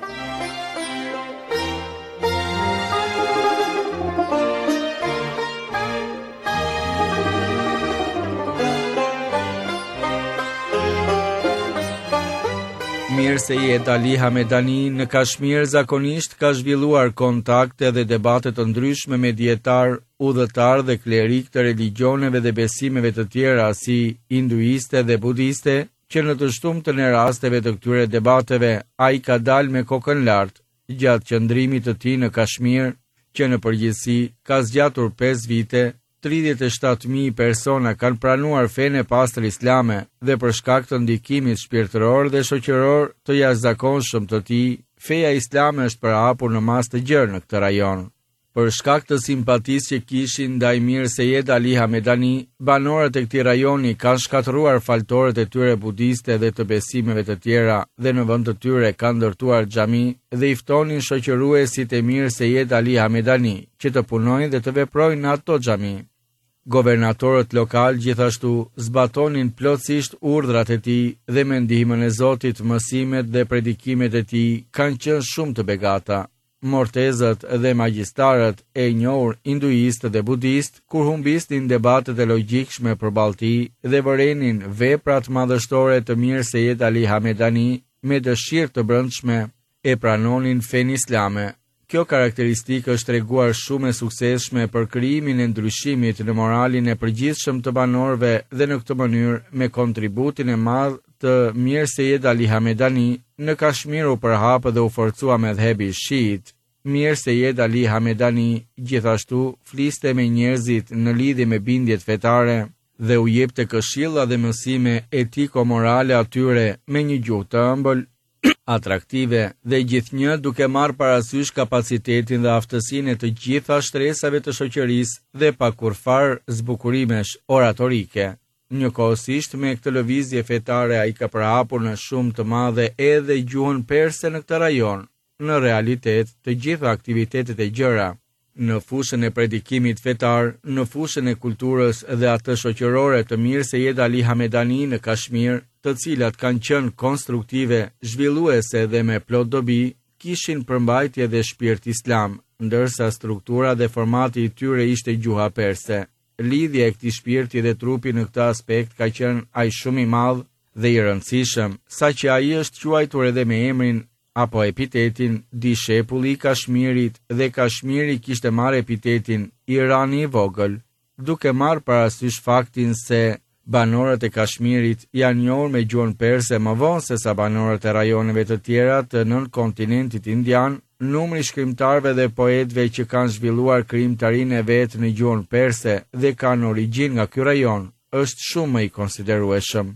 Mirsejet Ali Hamedani në Kashmir zakonisht ka zhvilluar kontakte dhe debate të ndryshme me dietar, udhëtar dhe klerik të religioneve dhe besimeve të tjera si hinduiste dhe budiste, që në të shumtën e rasteve të këtyre debateve ai ka dalë me kokën lart gjatë qëndrimit të tij në Kashmir, që në përgjithësi ka zgjatur pesë vite. tridhjetë e shtatë mijë persona kanë pranuar fenë e pastër islame dhe për shkak të ndikimit shpirtëror dhe shoqëror të jashtëzakonshëm të tij, feja islame është përhapur në masë të gjerë në këtë rajon. Për shkak të simpatisë që kishin ndaj Mirsejet Ali Hamedani, banorët e këtij rajoni kanë shkatëruar faltorët e tyre budiste dhe të besimeve të tjera dhe në vend të tyre kanë ndërtuar xhami dhe i ftonin shoqëruesit e Mirsejet Ali Hamedani që të punojnë dhe të veprojnë në ato xhami. Governatorët lokal gjithashtu zbatonin plotësisht urdhrat e tij dhe me ndihmën e Zotit mësimet dhe predikimet e tij kanë qenë shumë të begata. Mortezët dhe magjistarët e njohur hinduist dhe budist, kur humbisnin debatet e logjikshme përballë tij dhe vërenin veprat madhështore të Mirsejet Ali Hamedani me dëshirë të brendshme, e pranonin fenë islame. Kjo karakteristikë është treguar shumë e suksesshme për krijimin e ndryshimit në moralin e përgjithshëm të banorëve dhe në këtë mënyrë me kontributin e madh të Mirsejet Ali Hamedani në Kashmir u përhapë dhe u forcua medhhebi shiit. Mirsejet Ali Hamedani gjithashtu fliste me njerëzit në lidhje me bindjet fetare dhe u jepte këshilla dhe mësime etiko-morale atyre me një gjuhë të ëmbël, atraktive dhe gjithnjë duke marrë parasysh kapacitetin dhe aftësinë e të gjitha shtresave të shoqërisë dhe pa kurfar zbukurimesh oratorike. Njëkohësisht me këtë lëvizje fetare ai ka përhapur në shumë të madhe edhe gjuhën perse në këtë rajon. Në realitet, të gjitha aktivitetet e gjëra në fushën e predikimit fetar, në fushën e kulturës dhe atë shoqërore të Mirsejet Ali Hamedani në Kashmir, të cilat kanë qenë konstruktive, zhvilluese dhe me plot dobi, kishin përmbajtje dhe shpirt islam, ndërsa struktura dhe formati i tyre ishte gjuha perse. Lidhja e këtij shpirti dhe trupi në këtë aspekt ka qenë aq shumë i madh dhe i rëndësishëm, saqë ai është quajtur edhe me emrin apo epitetin Dishepulli i Kashmirit dhe Kashmiri kishte marrë epitetin Irani i vogël, duke marrë parasysh faktin se banorët e Kashmirit janë njohur me gjuhën perse më vonë se sa banorët e rajoneve të tjera të nën kontinentit indian. Numri i shkrimtarëve dhe poetëve që kanë zhvilluar krijimtarinë e vet në gjuhën perse dhe kanë origjinë nga ky rajon është shumë më i konsiderueshëm.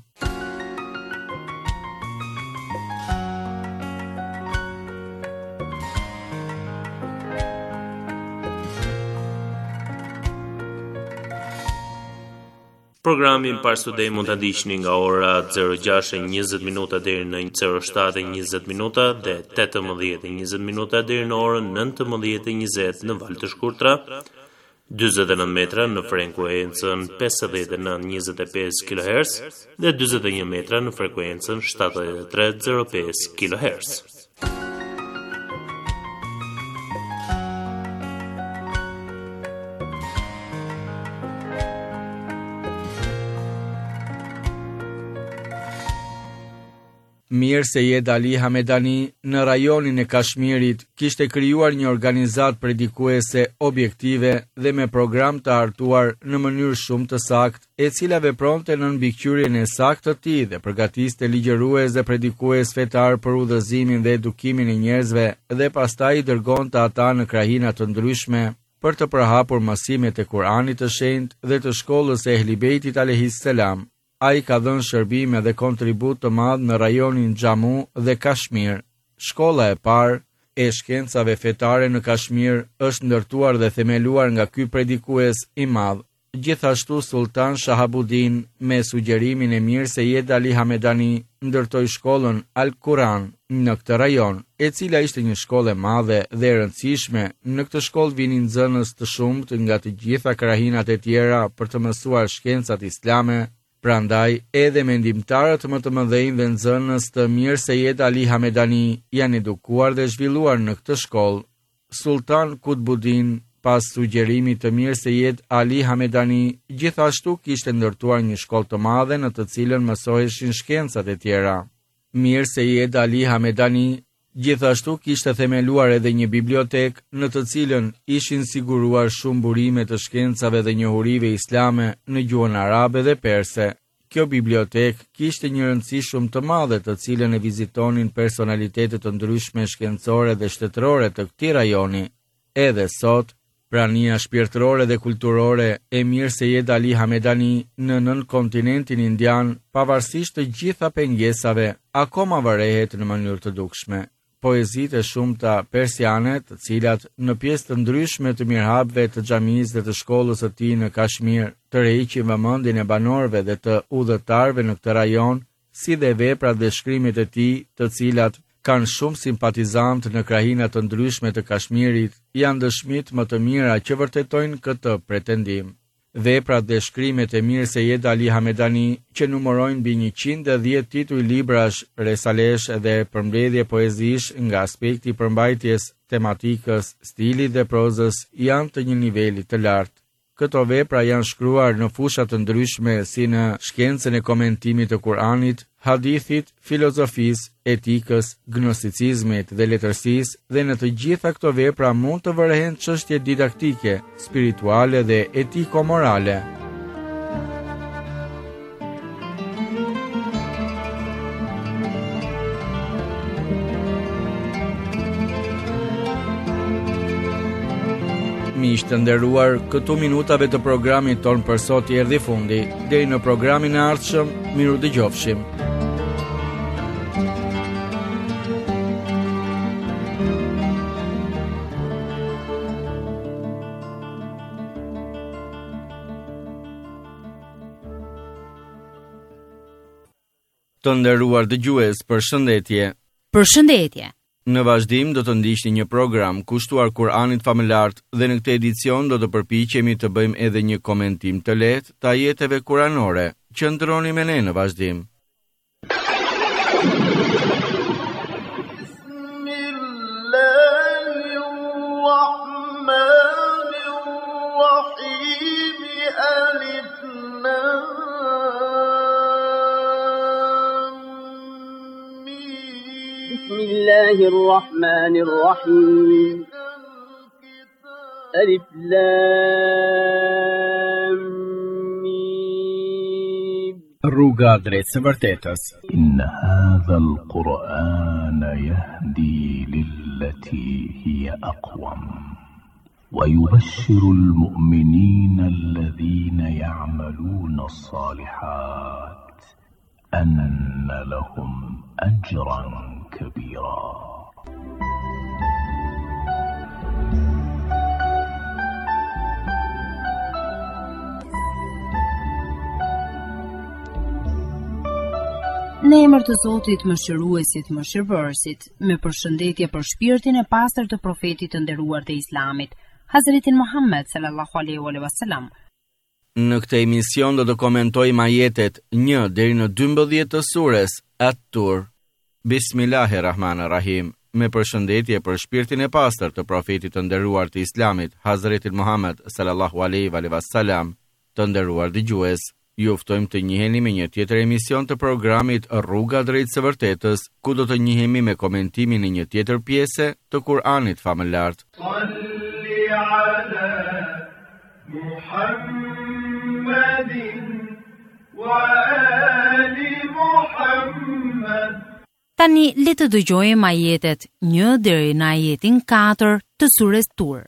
Programin Parstudej mund ta ndiqni nga ora zero gjashtë e njëzet minuta deri në zero shtatë e njëzet minuta dhe tetëmbëdhjetë e njëzet minuta deri në orën nëntëmbëdhjetë e njëzet në valë të shkurtra, dyzet e nëntë metra në frekuencën pesëdhjetë e nëntë njëzet e pesë kilohertz dhe dyzet e një metra në frekuencën shtatëdhjetë e tre zero pesë kilohertz. Mirsejet Ali Hamedani në rajonin e Kashmirit kishte krijuar një organizat predikuese objektive dhe me program të hartuar në mënyrë shumë të saktë, e cila vepronte në mbikëqyrjen e saktë të tij dhe përgatiste ligjërues dhe predikues fetar për udhëzimin dhe edukimin e njerëzve dhe pastaj i dërgonte ata në krahina të ndryshme për të përhapur mësimet e Kuranit të Shenjtë dhe të shkollës së Ehl Beitit alayhis salam. Ai ka dhënë shërbime dhe kontribut të madh në rajonin Xhamu dhe Kashmir. Shkolla e parë e shkencave fetare në Kashmir është ndërtuar dhe themeluar nga ky predikues i madh. gjithashtu Sultan Shahabuddin me sugjerimin e mirë se Jed Ali Hamedani ndërtoi shkollën Al-Quran në këtë rajon, e cila ishte një shkollë e madhe dhe e rëndësishme. Në këtë shkollë vinin nxënës të shumtë nga të gjitha krahinat e tjera për të mësuar shkencat islame. Prandaj, edhe mendimtarët më të mëdhenj dhe nxënës të mirë se Jed Ali Hamedani janë edukuar dhe zhvilluar në këtë shkollë. Sultan Kutbuddin, pas sugjerimit të mirë se Jed Ali Hamedani, gjithashtu kishte ndërtuar një shkollë të madhe në të cilën mësoheshin shkencat e tjera. Mirë se Jed Ali Hamedani gjithashtu kishte themeluar edhe një bibliotek në të cilën ishin siguruar shumë burime të shkencave dhe njohurive islame në gjuhën arabe dhe perse. Kjo bibliotek kishte një rëndësi shumë të madhe të cilën e vizitonin personalitetet të ndryshme shkencore dhe shtetërore të këtij rajoni. Edhe sot, prania shpirtërore dhe kulturore e mirë se Jed Ali Hamedani në nën kontinentin indian, pavarësisht të gjitha pengesave, akoma vërehet në mënyrë të dukshme. Poezitë e shumta persiane, të cilat në pjesë të ndryshme të mirëhapëve të xhamisë dhe të shkollës së tij në Kashmir, tërheqin vëmendjen e banorëve dhe të udhëtarëve në këtë rajon, si dhe veprat dhe shkrimet e tij, të cilat kanë shumë simpatizantë në krahinat të ndryshme të Kashmirit, janë dëshmit më të mira që vërtetojnë këtë pretendim. Veprat dhe shkrimet e mirë se Jed Ali Hamedani, që numërojnë mbi njëqind e dhjetë tituj librash, resalesh dhe përmbledhje poezish nga aspekti përmbajtjes tematikës, stilit dhe prozës, janë të një niveli të lartë. Këto vepra janë shkruar në fusha të ndryshme si në shkencën e komentimit të Kur'anit, hadithit, filozofisë, etikës, gnosticizmit dhe letërsisë, dhe në të gjitha këto vepra mund të vërehen çështje didaktike, spirituale dhe etiko-morale. Miq të nderuar, këtu minutave të programit ton për sot i erdhi fundi. Deri në programin e ardhshëm, miru dëgjofshim. Të nderuar dëgjues, përshëndetje. Përshëndetje. Në vazhdim do të ndiqni një program kushtuar Kur'anit famëlar dhe në këtë edicion do të përpiqemi të bëjmë edhe një komentim të lehtë të ajeteve kuranore. Qëndroni me ne në vazhdim. بسم الله الرحمن الرحيم ألف لام ميم Rruga drejt së vërtetës. إن هذا القرآن يهدي للتي هي أقوم ويبشر المؤمنين الذين يعملون الصالحات أن لهم أجرا كبيرا. Në emër të Zotit mëshiruesit mëshirbërësit, me përshëndetje për shpirtin e pastër të profetit të nderuar të Islamit, Hazretin Muhammed sallallahu alaihi wasallam. Në këtë emision do të komentojmë ajetet një deri në dymbëdhjetë të sures At-Tur. Bismillahirrahmanirrahim. Me përshëndetje për shpirtin e pastër të profetit të nderuar të Islamit, Hazretin Muhammed sallallahu alaihi wasallam. Të nderuar dëgjues, ju ftojmë të njiheni me një tjetër emision të programit Rruga drejt së vërtetës, ku do të njihemi me komentimin e një tjetër pjese të Kur'anit famëlar. Salli ala Muhammedin wa ali Muhammed. Tani le të dëgjojmë ajetet një deri në ajetin katër të sures Tur.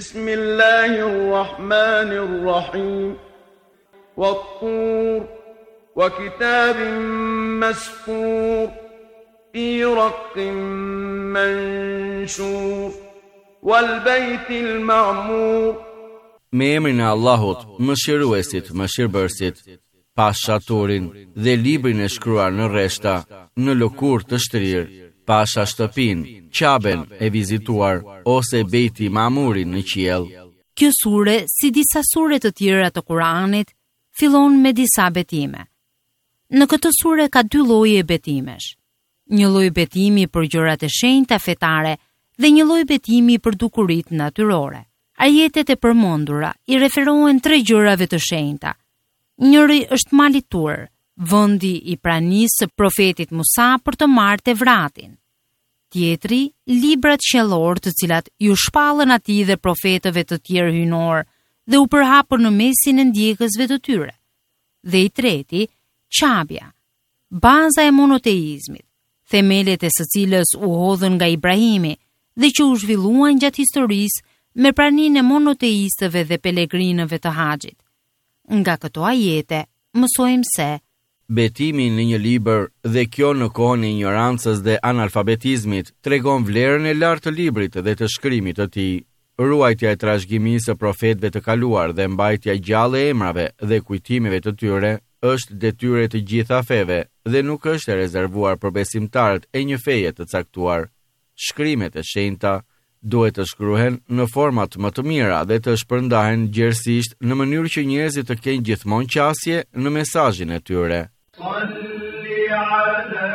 Bismillahirrahmanirrahim. والطور وكتاب مسفور في رق منشور والبيت المعمور. Me emrin e Allahut, mëshiruesit, mëshirbërësit, pas shaturin dhe librin e shkruar në rreshta, në lëkur të shtrirë, pasha shtëpin, qaben e vizituar, ose bejti mamurin në qiell. Kjo sure, si disa sure të tjera të Kuranit, fillon me disa betime. Në këtë sure ka dy lloje betimesh. Një lloj betimi për gjërat e shenjta fetare dhe një lloj betimi për dukuritë natyrore. Ajetet e përmendura i referohen tre gjërave të shenjta. Njëri është mali Tur, vendi i pranisë së profetit Musa për të marrë te vratin. Tjetri, librat qiellor të cilat ju shpallën atij dhe profetëve të tjerë hynor dhe u përhapën në mesin e ndjekësve të tyre. Dhe i treti, Qabja, baza e monoteizmit, themelet e së cilës u hodhën nga Ibrahimi dhe që u zhvilluan gjatë historisë me praninë e monoteistëve dhe pelegrinëve të haxhit. Nga këto ajete mësojmë se betimi në një libër dhe kjo në kohën e ignorancës dhe analfabetizmit tregon vlerën e lartë të librit dhe të shkrimit të tij. Ruajtja e trashëgimisë së profetëve të kaluar dhe mbajtja gjallë e emrave dhe kujtimeve të tyre është detyrë e të gjitha feve dhe nuk është e rezervuar për besimtarët e një feje të caktuar. Shkrimet e shenjta duhet të shkruhen në format më të mira dhe të shpërndahen gjerësisht në mënyrë që njerëzit të kenë gjithmonë qasje në mesazhin e tyre. Salli ala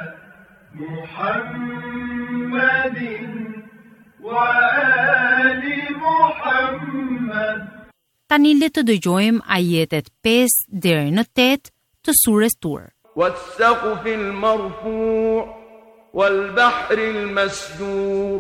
Muhammedin wa ali Muhammed. Tani le të dëgjojmë ajetet pesë deri në tetë të surës Tur. Was-saqfil marfu' wal-bahril masjur.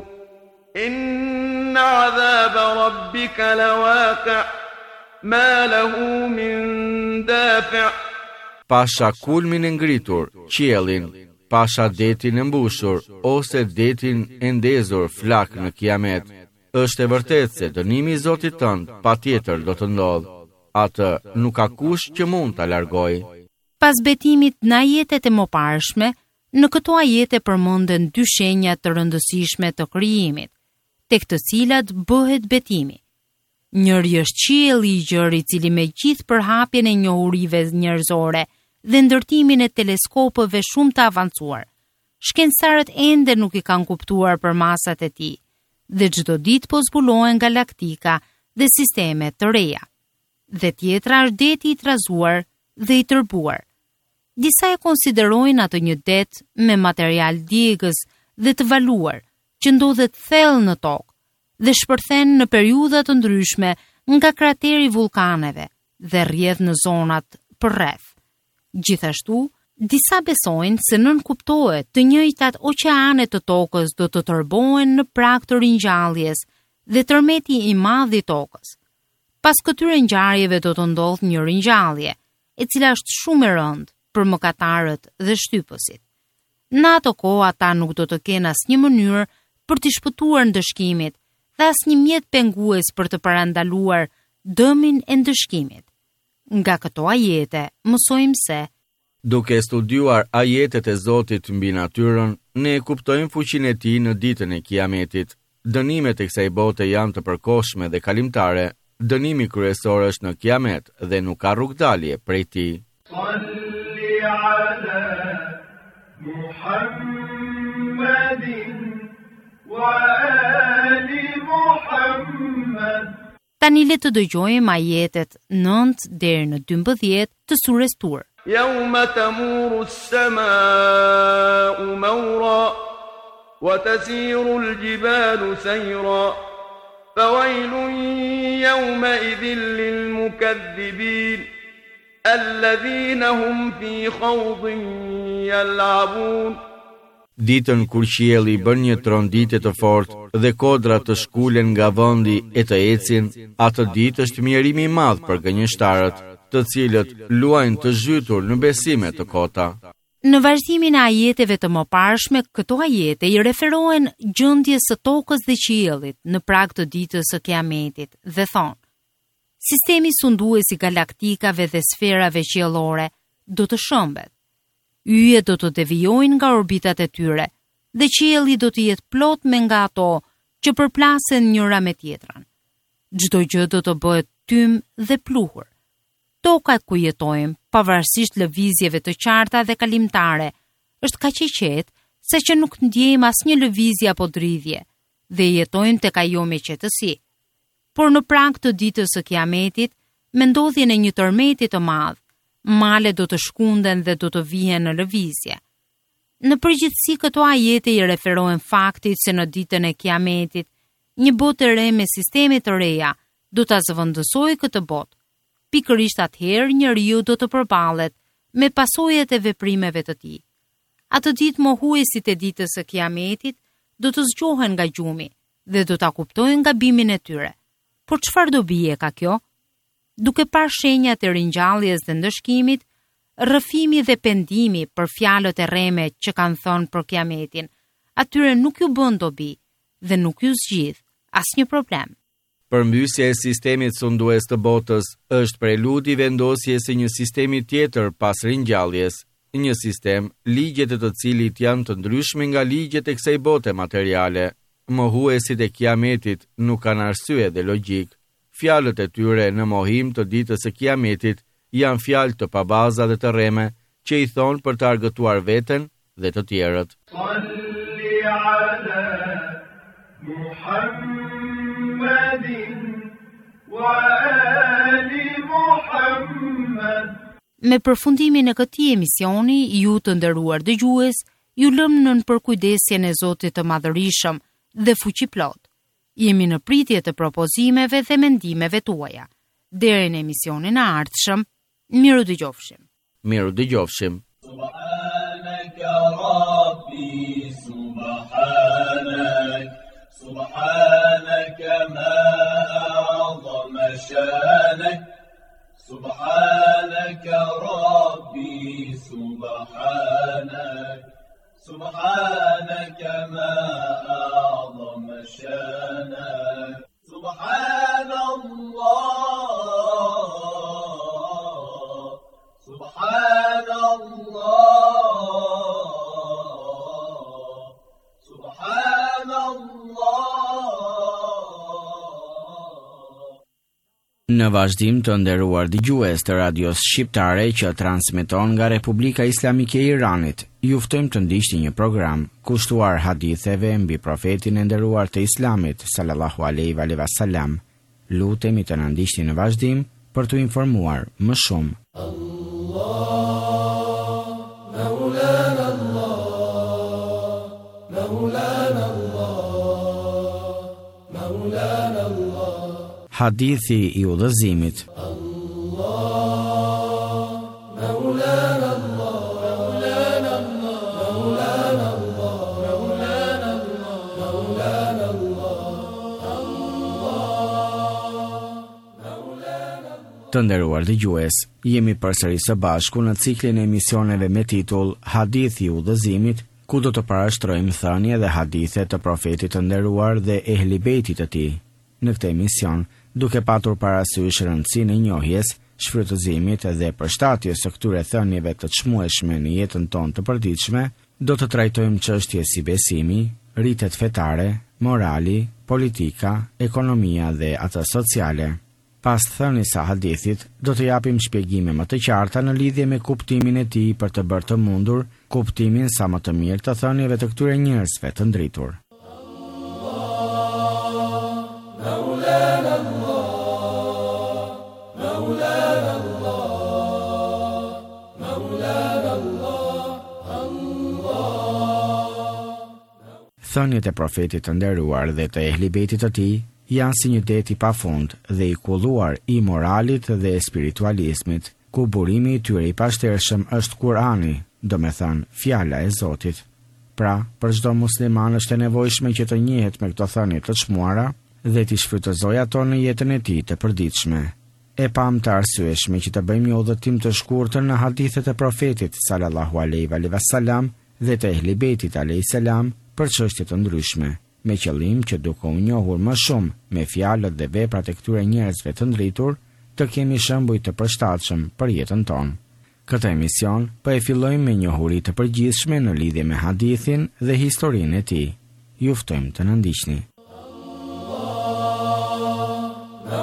Inna 'adhaba rabbika lawaqi' ma lahu min dafi'. Pasha kulmin e ngritur, qiellin, pasha detin e mbushur ose detin e ndezur flak në kiamet. Është e vërtetë se dënimi i Zotit tënd patjetër do të ndodhë. Atë nuk ka kush që mund ta largojë. Pas betimit në ajetet e mëparshme, në këto ajete përmenden dy shenja të rëndësishme të krijimit, tek të cilat bëhet betimi. Njëri është qielli i gjerë i cili me gjithë përhapjen e njohurive njerëzore dhe ndërtimin e teleskopëve shumë të avancuar, shkencëtarët ende nuk i kanë kuptuar për masat e tij, dhe çdo ditë po zbulohen galaktika dhe sisteme të reja. Dhe tjetra është deti i trazuar dhe i tërbuar. Disa e konsiderojnë atë një det me material djegës dhe të valuar, që ndodhet thellë në tokë dhe shpërthen në periudha të ndryshme nga krateri vulkaneve dhe rrjedh në zonat përreth. Gjithashtu, disa besojnë se nën kuptohet të njëjtat oqeanet të tokës do të tërbohen në prag të ringjalljes dhe tërmeti i madh i tokës. Pas këtyre ngjarjeve do të ndodhë një ringjallje, e cila është shumë e rëndë për mëkatarët dhe shtypësit. Në ato kohë ata nuk do të kenë asnjë mënyrë për të shpëtuar ndëshkimit dhe asnjë mjet pengues për të parandaluar dëmin e ndëshkimit. Nga këto ajete mësojmë se duke studiuar ajetet e Zotit mbi natyrën, ne e kuptojmë fuqinë e tij në ditën e Kiametit. Dënimet e kësaj bote janë të përkohshme dhe kalimtare. Dënimi kryesor është në Kiamet dhe nuk ka rrugdalje prej tij. Salli ala Muhammedin wa ali Muhammed. Tani le të dëgjojmë ajetet nëntë deri në dymbëdhjetë të surës Tur. يوم تمور السماء مورا وتسير الجبال سيرا فويل يومئذ للمكذبين الذين هم في خوض يلعبون. Ditën kur qielli bën një tronditje të fortë dhe kodrat të shkulen nga vendi e të ecin, atë ditë është mjerimi i madh për gënjeshtarët, të cilët luajnë të zhytur në besime të kota. Në vazhdimin e ajeteve të mëparshme, këto ajete i referohen gjendjes së tokës dhe qiellit në prag të ditës së Kiametit dhe thonë: sistemi sundues i galaktikave dhe sferave qiellore do të shëmbet. Yjet do të devijojnë nga orbitat e tyre dhe qielli do të jetë plot me nga ato që përplasen njëra me tjetrën. Çdo gjë do të bëhet tym dhe pluhur. Toka ku jetojmë, pavarësisht lëvizjeve të qarta dhe kalimtare, është kaq e qetë se që nuk ndjejmë asnjë lëvizje apo dridhje dhe jetojmë tek ajo me qetësi. Por në prag të ditës së Kiametit, me ndodhjen e një tërmeti të madh, malet do të shkunden dhe do të vihen në lëvizje. Në përgjithësi këto ajete i referohen faktit se në ditën e Kiametit, një botë e re me sisteme të reja do ta zëvendësojë këtë botë. Pikërisht atëherë njeriu do të përballet me pasojat e veprimeve të tij. Atë ditë mohuesit e ditës së Kiametit do të zgjohen nga gjumi dhe do ta kuptojnë gabimin e tyre. Por çfarë do bie ka kjo? Duke parë shenjat e ringjalljes dhe ndëshkimit, rrëfimi dhe pendimi për fjalët e rreme që kanë thënë për Kiametin, atyre nuk ju bën dobi dhe nuk ju zgjidh asnjë problem. Përmbysja e sistemit sundues të botës është preludi vendosjes së një sistemi tjetër pas ringjalljes, një sistem ligjet e të cilit janë të ndryshme nga ligjet e kësaj bote materiale. Mohuesit e Kiametit nuk kanë arsye dhe logjik. Fjalët e tyre në mohim të ditës së Kiametit janë fjalë të pabaza dhe të rreme që i thonë për të argëtuar veten dhe të tjerët. Salli ala Muhammedin wa ali Muhammed. Me përfundimin e këtij emisioni, ju të nderuar dëgjues, ju lëm nën përkujdesjen e Zotit të Madhërisëm dhe fuqiplot. Jemi në pritje të propozimeve dhe mendimeve tuaja. Deri në emisionin e ardhshëm, miru dëgjofshim. Miru dëgjofshim. Subhanaka Rabbi, subhanak, subhanaka ma a'zama shanak, subhanaka Rabbi, subhanak, subhanaka ma a'zama shanak, subhanallah, subhanallah, subhanallah. Në vazhdim të nderuar dëgjues të radios shqiptare që transmeton nga Republika Islamike e Iranit, ju ftojmë të ndiqni një program kushtuar haditheve mbi profetin e nderuar të Islamit sallallahu alaihi wa sallam. Lutemi të na ndiqni në vazhdim për t'u informuar më shumë. Allah, Maulana Allah, Maulana Allah, Maulana Allah. Hadithi i udhëzimit. Allah, Maulana Allah, Maulana Allah, Maulana Allah, Maulana Allah, Maulana Allah. Të nderuar dëgjues, jemi përsëri së bashku në ciklin e emisioneve me titull Hadithi i udhëzimit, ku do të parashtrojmë thënie dhe hadithe të profetit të nderuar dhe ehli bejtit të tij. Në këtë emision, duke patur parasysh rëndësinë e njohjes, shfrytëzimit dhe përshtatjes së këtyre thënieve të çmueshme në jetën tonë të përditshme, do të trajtojmë çështje si besimi, rritet fetare, morali, politika, ekonomia dhe ato sociale. Pas thënies së hadithit, do të japim shpjegime më të qarta në lidhje me kuptimin e tij për të bërë të mundur kuptimin sa më të mirë të thënieve të këtyre njerëzve të ndritur. Maulana Allah, Maulana Allah, Maulana Allah, Allah. Thëniet e profetit të nderuar dhe të ehli bejtit të tij janë si një det i pafund dhe i kulluar i moralit dhe spiritualizmit, ku burimi i tyre i pashtershëm është Kurani, do me thënë fjala e Zotit. Pra, për çdo musliman është e nevojshme që të njihet me këto thënie të çmuara dhe t'i shfrytëzojë ato në jetën e tij të përditshme. E pam të arsyeshme që të bëjmë një udhëtim të shkurtër në hadithet e profetit sallallahu alaihi wa sallam dhe të ehli bejtit alaihi salam për çështje të ndryshme, me qëllim që duke u njohur më shumë me fjalët dhe veprat e këtyre njerëzve të ndritur, të kemi shembuj të përshtatshëm për jetën tonë. Këtë emision po e fillojmë me njohuri të përgjithshme në lidhje me hadithin dhe historinë e tij. Ju ftojmë të na ndiqni.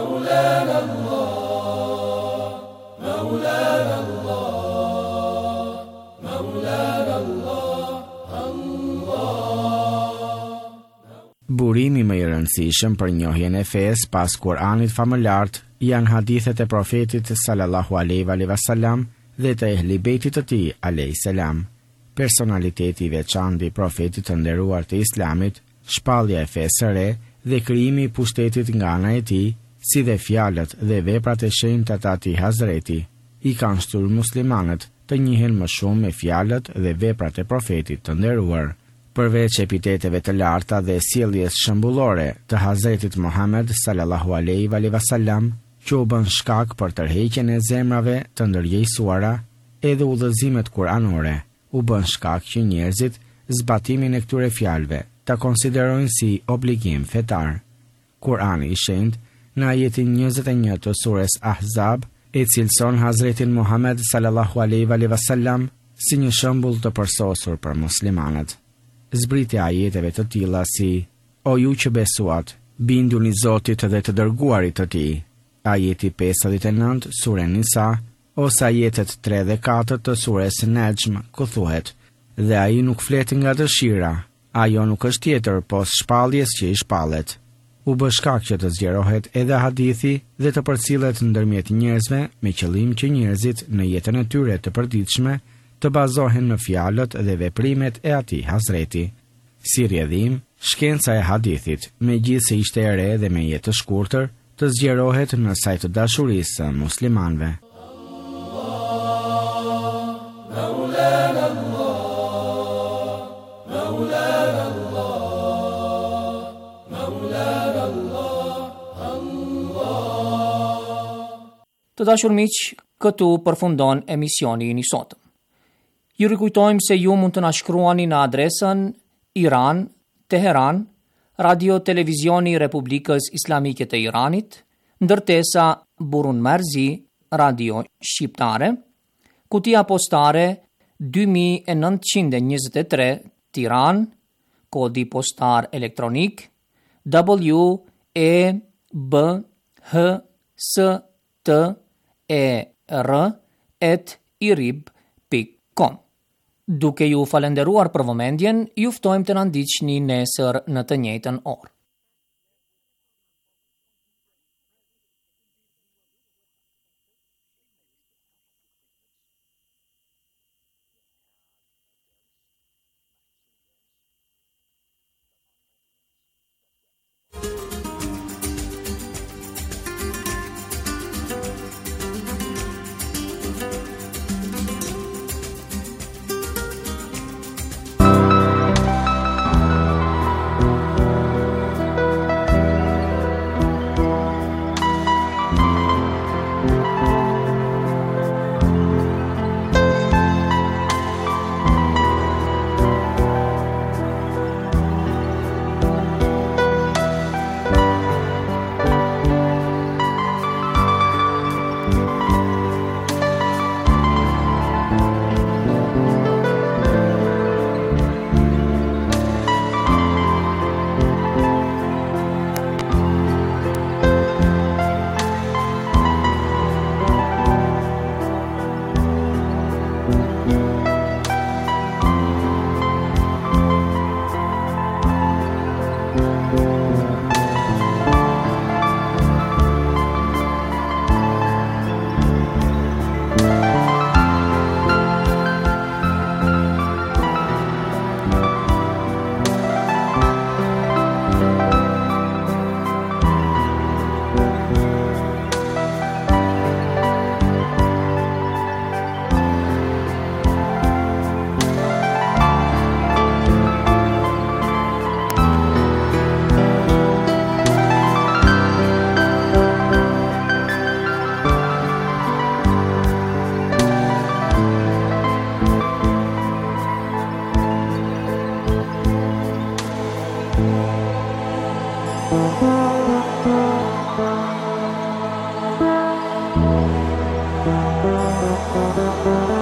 rëndësishëm për njohjen e fesë pas Kur'anit famëlart janë hadithet e profetit sallallahu alaihi wasallam dhe të ehli bejtit të tij alayhis salam. Personaliteti i veçantë i profetit të nderuar të Islamit, shpallja e fesë së re dhe krijimi i pushtetit nga ana e tij, si dhe fjalët dhe veprat e shenjta të atij Hazreti, i kanë shtyr muslimanët të njihen më shumë me fjalët dhe veprat e profetit të nderuar. Përveç epiteteve të larta dhe sjelljes shembullore të Hazretit Muhammed sallallahu alaihi wasallam, që u bën shkak për tërheqjen e zemrave të ndërgjegjësuara, edhe udhëzimet kuranore u bën shkak që njerëzit zbatimin e këtyre fjalëve ta konsiderojnë si obligim fetar. Kurani i shenjtë në ajetin njëzet e një të sures Ahzab e cilëson Hazretin Muhammed sallallahu alaihi wasallam si një shembull të përsosur për muslimanët. Zbritja ajeteve të tilla si: O ju që besuat, binduni Zotit dhe të dërguarit të tij. Ajeti pesëdhjetë e nëntë sure Nisa ose ajetet tre dhe katër të sures Najm, ku thuhet: Dhe ai nuk flet nga dëshira, ajo nuk është tjetër pos shpalljes që i shpallet. U bë shkak që të zgjerohet edhe hadithi dhe të përcillet ndërmjet njerëzve me qëllim që njerëzit në jetën e tyre të përditshme të bazohen në fjalët dhe veprimet e atij Hazreti. Si rrjedhim, shkenca e hadithit, megjithse ishte e re dhe me jetë të shkurtër, të zgjerohet në sajt të dashurisë së muslimanëve. Të dashur miq, këtu përfundon emisioni i sotëm. Ju rikujtojmë se ju mund të na shkruani në adresën Iran, Teheran, Radio Televizioni Republikës Islamike të Iranit, ndërtesa Burun Marzi, Radio Shqiptare, kutia postare dy mijë e nëntëqind e njëzet e tre, Tiranë, kodi postar elektronik W E B H S T E R at irib pikë com. Duke ju falenderuar për vëmendjen, ju ftojmë të na ndiqni nesër në të njëjtën orë. Thank you.